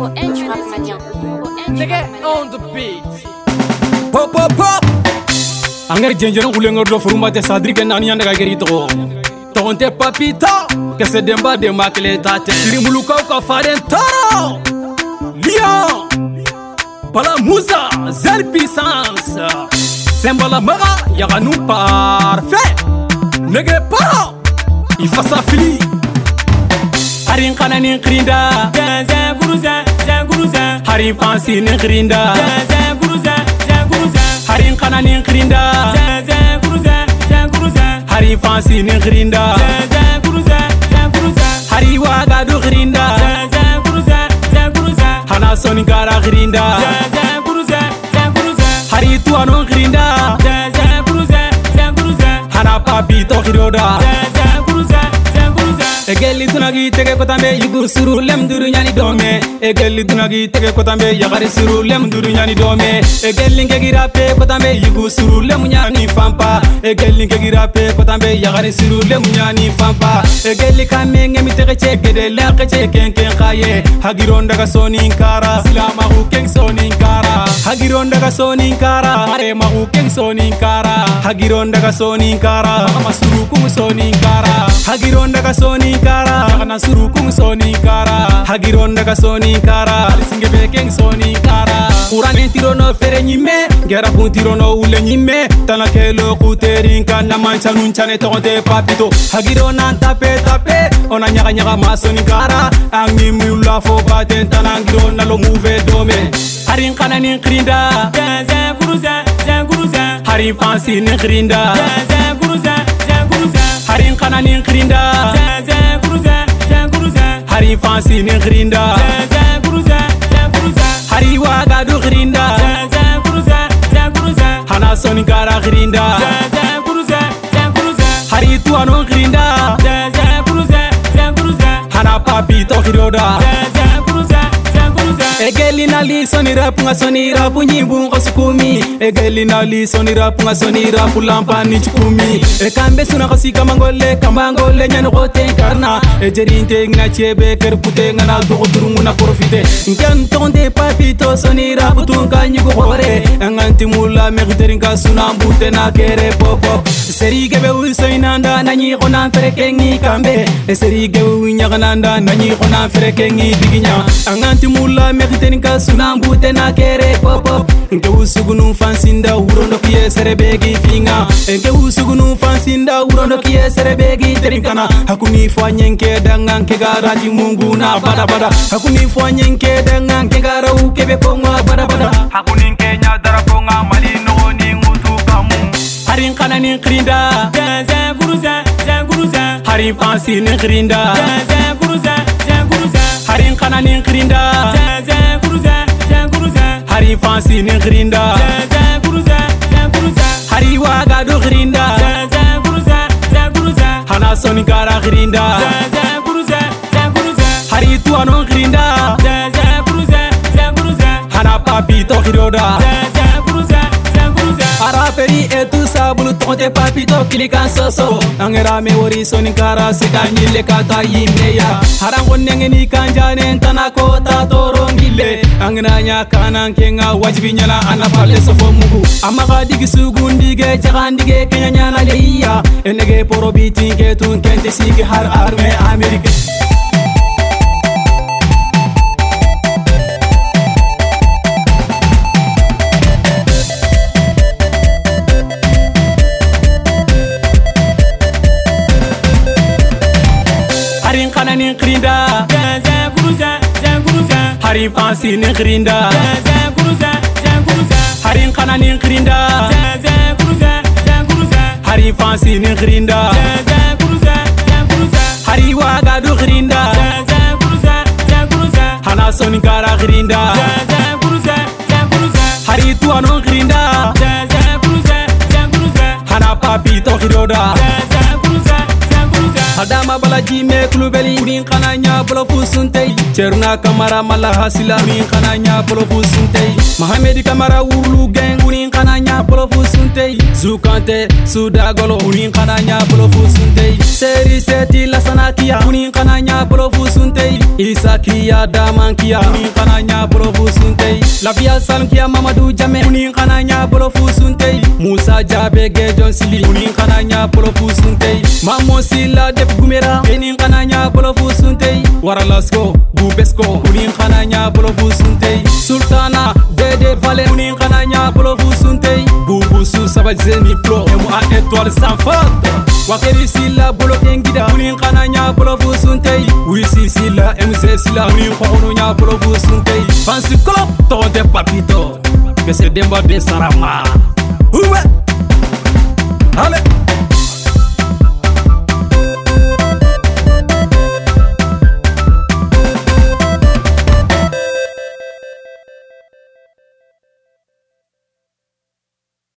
Nigga on the beat. Pop pop pop. Anger jenjero ulengo do furuma te sadri ke nani anda gari to. Tonte papita que se demba de makleta te. Siri muluka ka faren toro. Lion. Pala Musa zel puissance. Sembola maga yaga nous parfait. Nigga para. Il faut sa fili. Harin kanani krinda za guruza Harin fansi ni krinda za guruza Harin kanani krinda za guruza Harin fansi ni krinda za guruza Hari waga du krinda za guruza Hana soni gara krinda za guruza Hari tuano krinda za guruza Hana papi to khiroda za guruza Egeli tunagi tege kotambe yugur suru lem duru nyani dome Egeli tunagi tege kotambe yagari suru lem duru nyani dome Egeli ngegira pe kotambe yugur suru lem nyani fampa Egeli ngegira pe kotambe yagari suru lem nyani fampa Egeli kame ngemi tege chegede leke cheken ken khaye Hagironda ga soni nkara silama hu ken soni nkara Hagironda ga soni nkara hare ma hu ken soni nkara Hagironda ga soni nkara masuru kum soni nkara Hagironda ga soni kara kana suru kung soni kara hagironda ka soni kara singe bekeng soni kara kurane tirono fere nyime gera pun tirono ule nyime tana kelo kuterin kana manchanun chane tonde papito hagirona tape ona nyaga ma soni kara angi mula fo baten tana ngirona lo move dome harin kana ni krinda za guruza harin fansi ni krinda za guruza harin kana ni krinda Hari fansi ni grinda za guruza Hari waga du grinda za guruza Hana soni gara grinda za guruza Hari tuano grinda za guruza Hana papi to khiroda za guruza Egeli nali soni rap nga soni rap nyimbu ngo sukumi Egeli nali soni rap nga soni rap lampa ni chukumi Ekambe suna kasika mangole kambangole nyane kote karna Ejerinte ngina chebe kerpute ngana dogo turungu na profite Nkan tonde papito soni rap tunka nyigo khore Nganti mula megiterinka suna mbute na kere pop Seri gebe usoinanda nanyi kona ferekengi kambe Seri gebe unyagananda nanyi kona ferekengi biginya Nganti mula megiterinka suna mbute na kere pop Nke usugunu fansinda urondo kie serebegi finga Nke usugunu fansinda urondo kie serebegi terinkana Hakuni fwanyenke dangan ke garati mungu na bada Hakuni fwanyenke dangan ke gara ukebe konga bada Hakuni nke nyadara konga malino ni ngutu kamu Harin kana ni krinda za guruza Harin fansi ni krinda za guruza Harin kana ni krinda za guruza Hari fansi ni grinda za guruza Hari waga du grinda za guruza Hana soni gara grinda za guruza Hari tuano grinda za guruza Hana papi to khiroda za guruza Araperi etu sabulu tonte papi to kilikan soso Angera me wori soni kara sika nyile kata yimeya Harango nengeni kanjane ntana kota torongile Angena nya kanan kenga wajibi nyala anafale sofo mugu Amaga digi sugundige jagandige kenya nyana leia Enege porobiti ke tun kente sigi har arme Amerike Harin kana ni krinda za guruza Harin fansi ni krinda za guruza Harin kana ni krinda za guruza Harin fansi ni krinda za guruza Hari waga du krinda za guruza Hana soni gara krinda za guruza Hari tuano krinda za guruza Hana papi to khiroda za guruza Adama Balaji me Kulubali kunin kana nya bolofu suntei Cherna Kamara Mala Hasila kunin kana nya bolofu suntei Mohamed Kamara Urlu Gang kunin kana nya bolofu suntei Zukante Sudagolo kunin kana nya bolofu suntei Seri Seti Lasanakia kunin kana nya bolofu suntei Isakia Damankia kunin kana nya bolofu suntei Lafia Salmkia Mamadou Jame kunin kana nya bolofu suntei Musa Jabe Gejon Sili kunin kana nya bolofu suntei Mamo Sila Dep Gumera kenin kana nya bolofu suntei Waralasko Bubesko kunin kana nya bolofu suntei Sultana Dede Vale kunin kana nya bolofu suntei Bubusu Sabazeni Pro MA étoile sans faute Wakeri Sila Bolo Engida kunin kana nya bolofu suntei Wisi Sila MC Sila kunin kono nya bolofu suntei Fancy Club to de papito que se demba de Sarama.